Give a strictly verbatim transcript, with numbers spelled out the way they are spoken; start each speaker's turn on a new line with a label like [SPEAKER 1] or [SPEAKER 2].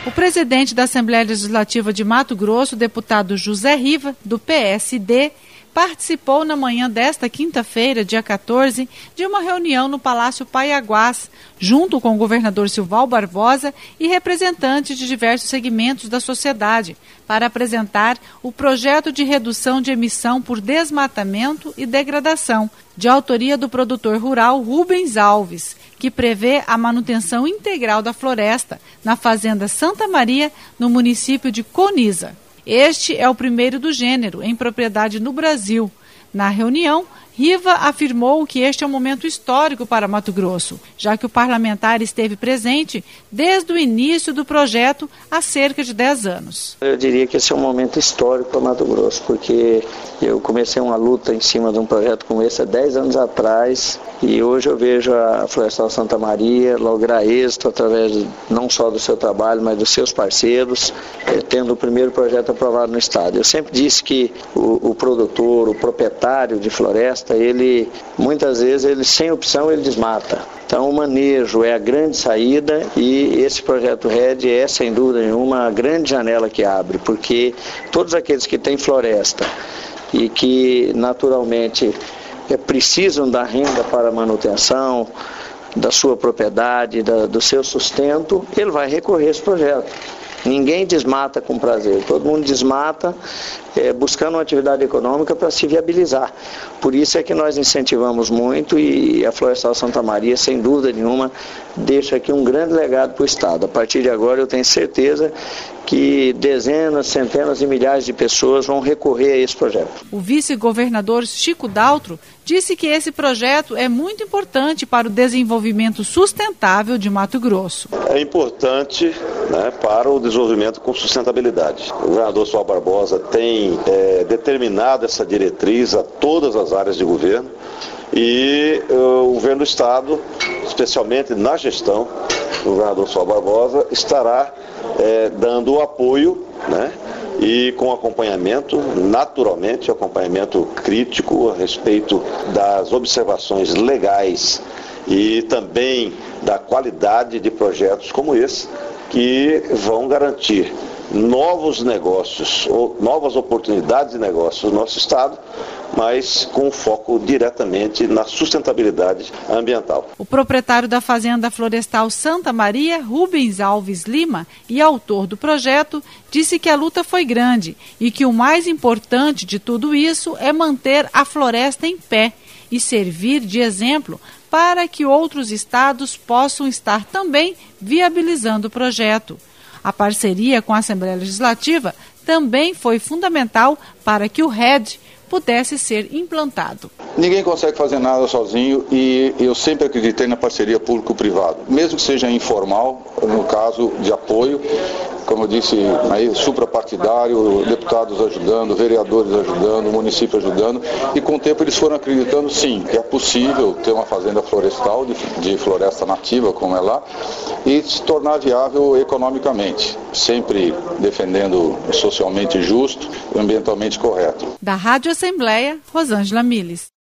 [SPEAKER 1] O presidente da Assembleia Legislativa de Mato Grosso, deputado José Riva, do P S D, participou na manhã desta quinta-feira, dia quatorze, de uma reunião no Palácio Paiaguás, junto com o governador Silval Barbosa e representantes de diversos segmentos da sociedade, para apresentar o projeto de redução de emissão por desmatamento e degradação, de autoria do produtor rural Rubens Alves, que prevê a manutenção integral da floresta na Fazenda Santa Maria, no município de Coniza. Este é o primeiro do gênero em propriedade no Brasil. Na reunião, Riva afirmou que este é um momento histórico para Mato Grosso, já que o parlamentar esteve presente desde o início do projeto há cerca de dez anos.
[SPEAKER 2] Eu diria que esse é um momento histórico para Mato Grosso, porque eu comecei uma luta em cima de um projeto como esse há dez anos atrás e hoje eu vejo a Florestal Santa Maria lograr êxito através não só do seu trabalho, mas dos seus parceiros, eh, tendo o primeiro projeto aprovado no estado. Eu sempre disse que o, o produtor, o proprietário de floresta, ele muitas vezes ele sem opção ele desmata. Então o manejo é a grande saída e esse projeto R E D é sem dúvida nenhuma a grande janela que abre, porque todos aqueles que têm floresta e que naturalmente é, precisam da renda para a manutenção da sua propriedade, da, do seu sustento, ele vai recorrer a esse projeto. Ninguém desmata com prazer, todo mundo desmata é, buscando uma atividade econômica para se viabilizar. Por isso é que nós incentivamos muito e a Florestal Santa Maria, sem dúvida nenhuma, deixa aqui um grande legado para o estado. A partir de agora eu tenho certeza que dezenas, centenas e milhares de pessoas vão recorrer a esse projeto.
[SPEAKER 1] O vice-governador Chico Daltro disse que esse projeto é muito importante para o desenvolvimento sustentável de Mato Grosso.
[SPEAKER 3] É importante, né, para o desenvolvimento com sustentabilidade. O governador Silval Barbosa tem é, determinado essa diretriz a todas as áreas de governo e uh, o governo do estado, especialmente na gestão do governador Silval Barbosa, estará é, dando o apoio, né, e com acompanhamento, naturalmente, acompanhamento crítico a respeito das observações legais e também da qualidade de projetos como esse, que vão garantir novos negócios, ou novas oportunidades de negócios no nosso estado, mas com foco diretamente na sustentabilidade ambiental.
[SPEAKER 1] O proprietário da Fazenda Florestal Santa Maria, Rubens Alves Lima, e autor do projeto, disse que a luta foi grande e que o mais importante de tudo isso é manter a floresta em pé e servir de exemplo para que outros estados possam estar também viabilizando o projeto. A parceria com a Assembleia Legislativa também foi fundamental para que o R E D pudesse ser implantado.
[SPEAKER 4] Ninguém consegue fazer nada sozinho e eu sempre acreditei na parceria público-privado, mesmo que seja informal, no caso de apoio, como eu disse, aí, suprapartidário, deputados ajudando, vereadores ajudando, município ajudando, e com o tempo eles foram acreditando, sim, que é possível ter uma fazenda florestal, de, de floresta nativa, como é lá, e se tornar viável economicamente, sempre defendendo o socialmente justo e ambientalmente correto.
[SPEAKER 1] Da Rádio Assembleia, Rosângela Miles.